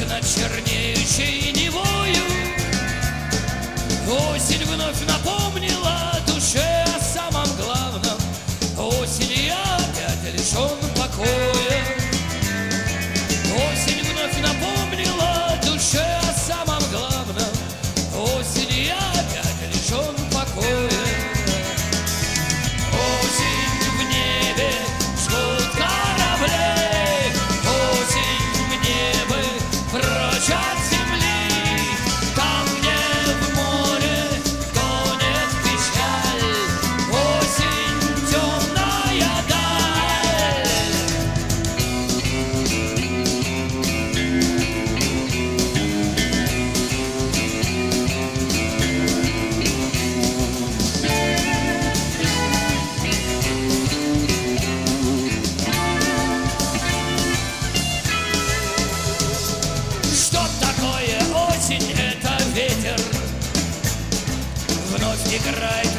над чернеющей Невою. Осень вновь напомнила душе о самом главном. Осень, я опять лишен покоя. Осень вновь напомнила душе о самом главном. Осень, я опять лишен покоя. Осень в небе жгут корабли. Осень мне бы прочь от земли. Там, где в море тонет печаль. Осень темная даль. Что такое осень? Это ветер вновь играет